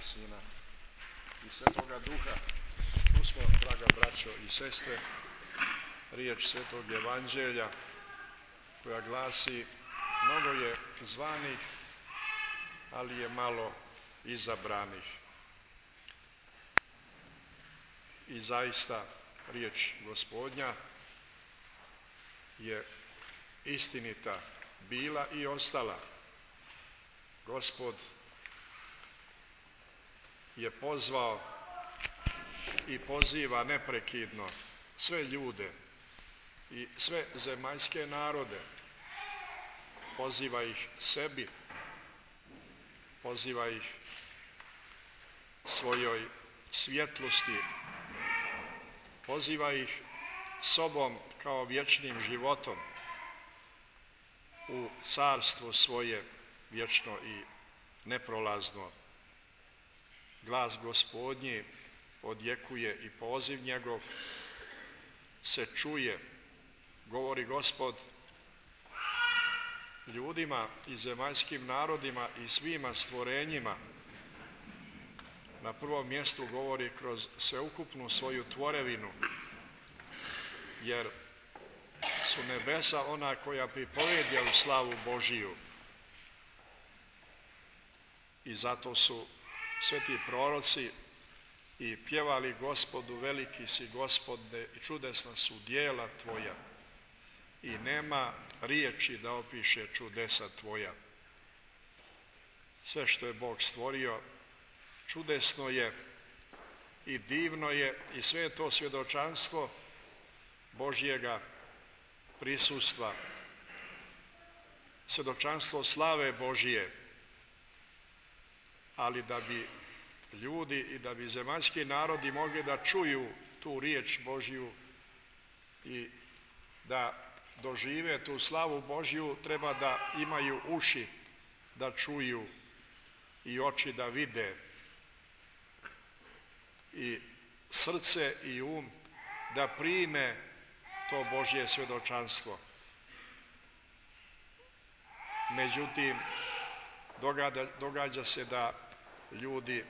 i Sina i Svetoga Duha. Čusmo, draga braćo i sestre, riječ Svetog Evanđelja koja glasi: mnogo je zvanih, ali je malo izabranih. I zaista riječ Gospodnja je istinita bila i ostala. Gospod je pozvao i poziva neprekidno sve ljude i sve zemaljske narode. Poziva ih sebi, poziva ih svojoj svjetlosti, poziva ih sobom kao vječnim životom u carstvo svoje vječno i neprolazno. Glas Gospodnji odjekuje i poziv njegov se čuje. Govori Gospod ljudima i zemaljskim narodima i svima stvorenjima. Na prvom mjestu govori kroz sveukupnu svoju tvorevinu, jer su nebesa ona koja pripovedaju slavu Božiju. I zato su sveti proroci i pjevali Gospodu: veliki si Gospode i čudesna su djela Tvoja. I nema riječi da opiše čudesa Tvoja. Sve što je Bog stvorio čudesno je i divno je i sve je to svjedočanstvo Božjega prisustva, svjedočanstvo slave Božije. Ali da bi ljudi i da bi zemaljski narodi mogli da čuju tu riječ Božju i da dožive tu slavu Božju, treba da imaju uši da čuju i oči da vide i srce i um da prime to Božje svjedočanstvo. Međutim, događa se da ljudi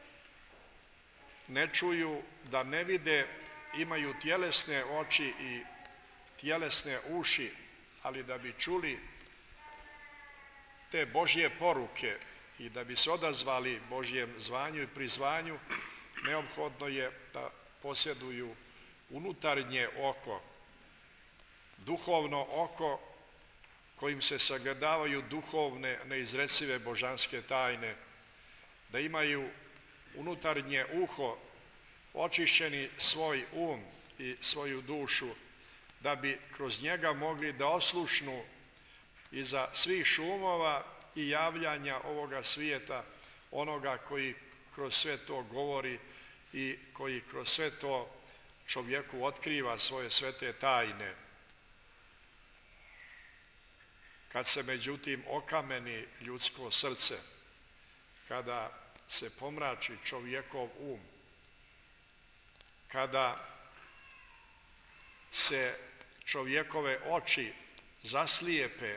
ne čuju, da ne vide, imaju tjelesne oči i tjelesne uši, ali da bi čuli te Božje poruke i da bi se odazvali Božjem zvanju i prizvanju, neophodno je da posjeduju unutarnje oko, duhovno oko kojim se sagledavaju duhovne, neizrecive božanske tajne, da imaju unutarnje uho, očišćeni svoj um i svoju dušu, da bi kroz njega mogli da oslušnu iza svih šumova i javljanja ovoga svijeta onoga koji kroz sve to govori i koji kroz sve to čovjeku otkriva svoje svete tajne. Kad se međutim okameni ljudsko srce, kada se pomrači čovjekov um, kada se čovjekove oči zaslijepe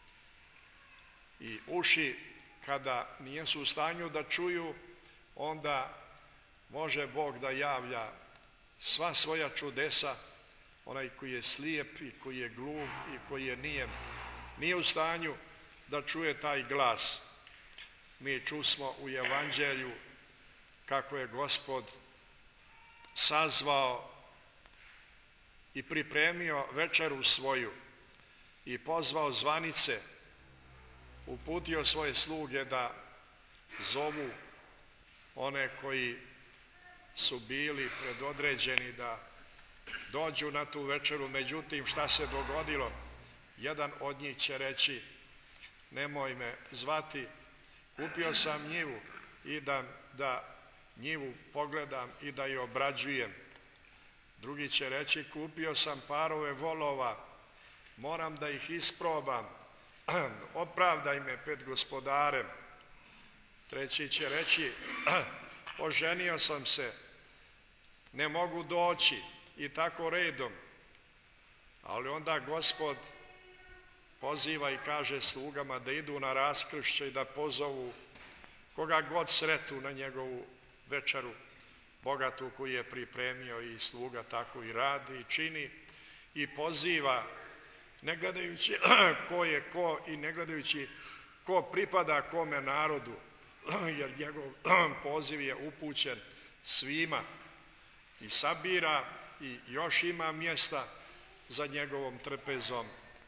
i uši kada nisu u stanju da čuju, onda može Bog da javlja sva svoja čudesa. Onaj koji je slijep i koji je gluv i koji je nijem nije u stanju da čuje taj glas. Mi čusmo u Evanđelju kako je Gospod sazvao i pripremio večeru svoju i pozvao zvanice, uputio svoje sluge da zovu one koji su bili predodređeni da dođu na tu večeru. Međutim, šta se dogodilo? Jedan od njih će reći: nemoj me zvati, kupio sam njivu, idem da njivu pogledam i da je obrađujem. Drugi će reći: kupio sam parove volova, moram da ih isprobam, opravdaj me pred gospodarem. Treći će reći: oženio sam se, ne mogu doći, i tako redom. Ali onda Gospod poziva i kaže slugama da idu na raskršće i da pozovu koga god sretnu na njegovu večeru bogatu koju je pripremio i sluga tako i radi i čini i poziva, ne gledajući ko je ko i ne gledajući ko pripada kome narodu, jer njegov poziv je upućen svima i sabira i još ima mjesta za njegovom trpezom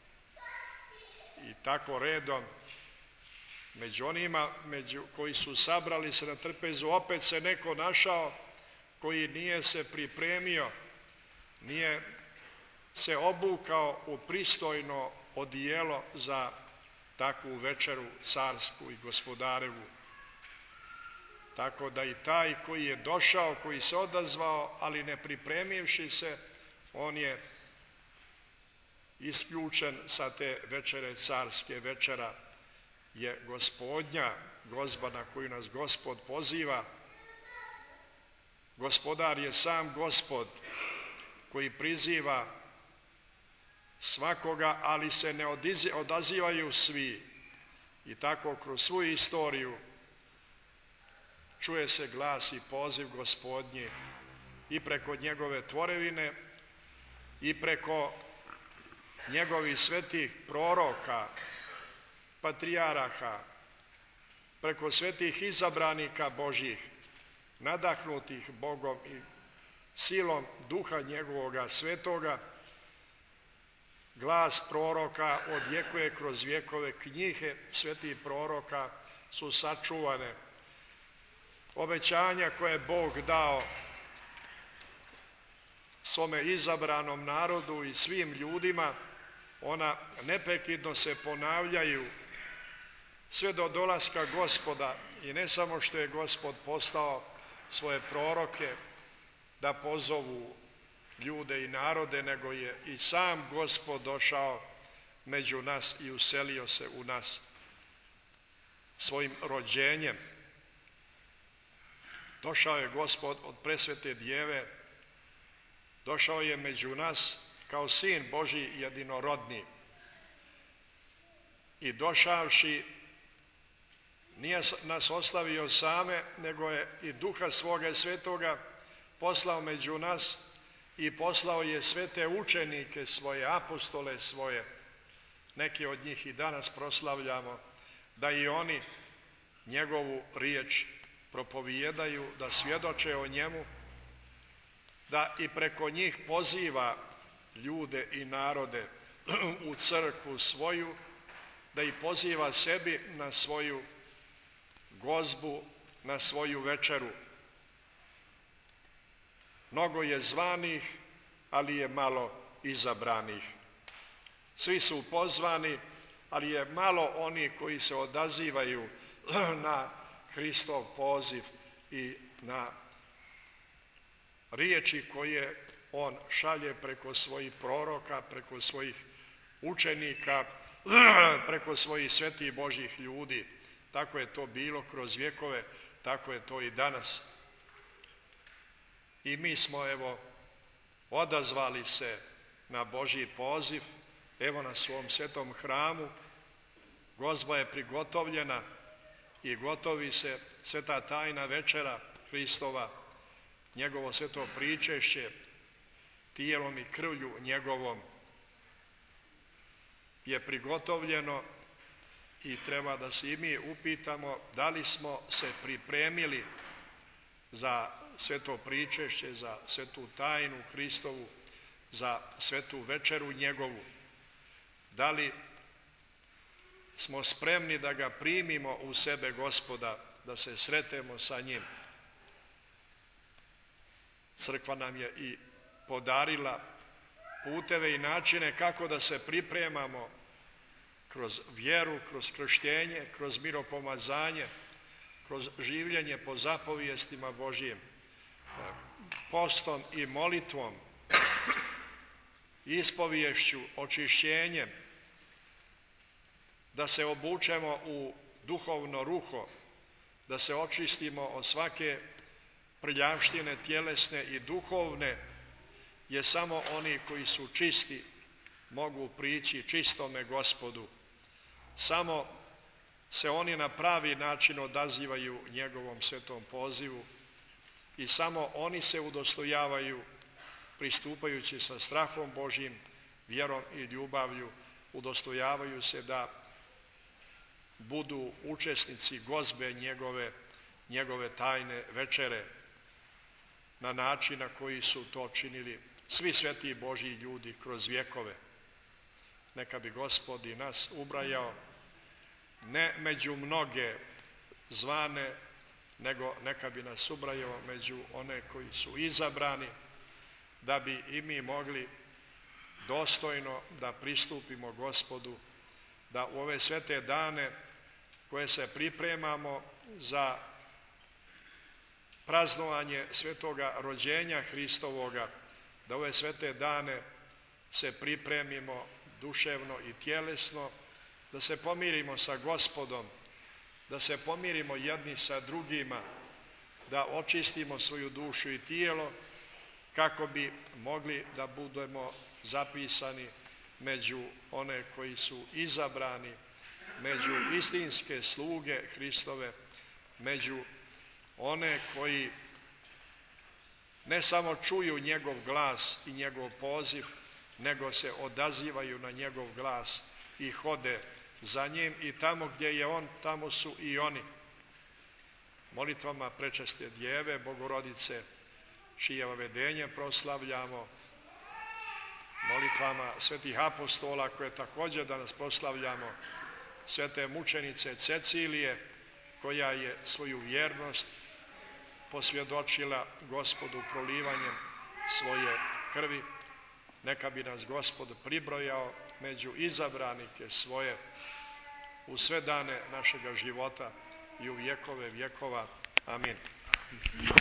i tako redom. Među onima koji su sabrali se na trpezu opet se neko našao koji nije se pripremio, nije se obukao u pristojno odijelo za takvu večeru carsku i gospodarevu. Tako da i taj koji je došao, koji se odazvao, ali ne pripremivši se, on je isključen sa te večere carske. Večera je gospodnja, gozba na koju nas Gospod poziva. Gospodar je sam Gospod koji priziva svakoga, ali se ne odazivaju svi. I tako kroz svu istoriju čuje se glas i poziv Gospodnji i preko njegove tvorevine i preko njegovih svetih proroka, patrijaraha, preko svetih izabranika Božjih, nadahnutih Bogom i silom duha njegovoga svetoga. Glas proroka odjekuje kroz vjekove, knjige svetih proroka su sačuvane. Obećanja koje je Bog dao svome izabranom narodu i svim ljudima, ona neprekidno se ponavljaju sve do dolaska Gospoda. I ne samo što je Gospod poslao svoje proroke da pozovu ljude i narode, nego je i sam Gospod došao među nas i uselio se u nas svojim rođenjem. Došao je Gospod od presvete Djeve, došao je među nas kao Sin Božji jedinorodni. I došavši nije nas ostavio same, nego je i Duha svoga svetoga poslao među nas i poslao je svete učenike svoje, apostole svoje. Neki od njih i danas proslavljamo, da i oni njegovu riječ propovijedaju, da svjedoče o njemu, da i preko njih poziva ljude i narode u crkvu svoju, da ih poziva sebi na svoju gozbu, na svoju večeru. Mnogo je zvanih, ali je malo izabranih. Svi su pozvani, ali je malo onih koji se odazivaju na Hristov poziv i na riječi koje on šalje preko svojih proroka, preko svojih učenika, preko svojih svetih Božjih ljudi. Tako je to bilo kroz vjekove, tako je to i danas. I mi smo evo odazvali se na Božji poziv, evo na svom svetom hramu, gozba je prigotovljena i gotovi se sveta tajna večera Hristova, njegovo sveto pričešće, tijelom i krvlju njegovom je prigotovljeno i treba da se i mi upitamo da li smo se pripremili za sveto pričešće, za svetu tajnu Hristovu, za svetu večeru njegovu. Da li smo spremni da ga primimo u sebe Gospoda, da se sretemo sa njim. Crkva nam je i podarila puteve i načine kako da se pripremamo kroz vjeru, kroz krštenje, kroz miropomazanje, kroz življenje po zapovijestima Božjim, postom i molitvom, ispoviješću, očišćenjem, da se obučemo u duhovno ruho, da se očistimo od svake prljavštine tjelesne i duhovne, jer samo oni koji su čisti mogu prići čistome Gospodu. Samo se oni na pravi način odazivaju njegovom svetom pozivu i samo oni se udostojavaju pristupajući sa strahom Božjim, vjerom i ljubavlju, udostojavaju se da budu učesnici gozbe njegove tajne večere na način na koji su to činili svi sveti Božji ljudi kroz vjekove. Neka bi Gospod i nas ubrajao ne među mnoge zvane, nego neka bi nas ubrajao među one koji su izabrani, da bi i mi mogli dostojno da pristupimo Gospodu, da u ove svete dane koje se pripremamo za praznovanje svetoga rođenja Hristovoga, da ove svete dane se pripremimo duševno i tjelesno, da se pomirimo sa Gospodom, da se pomirimo jedni sa drugima, da očistimo svoju dušu i tijelo kako bi mogli da budemo zapisani među one koji su izabrani, među istinske sluge Hristove, među one koji ne samo čuju njegov glas i njegov poziv, nego se odazivaju na njegov glas i hode za njim i tamo gdje je on, tamo su i oni. Molitvama Prečeste Djeve, Bogorodice, čije vedenje proslavljamo, molitvama svetih apostola koje također danas proslavljamo, svete mučenice Cecilije koja je svoju vjernost posvjedočila Gospodu prolivanjem svoje krvi. Neka bi nas Gospod pribrojao među izabranike svoje u sve dane našega života i u vjekove vjekova. Amin.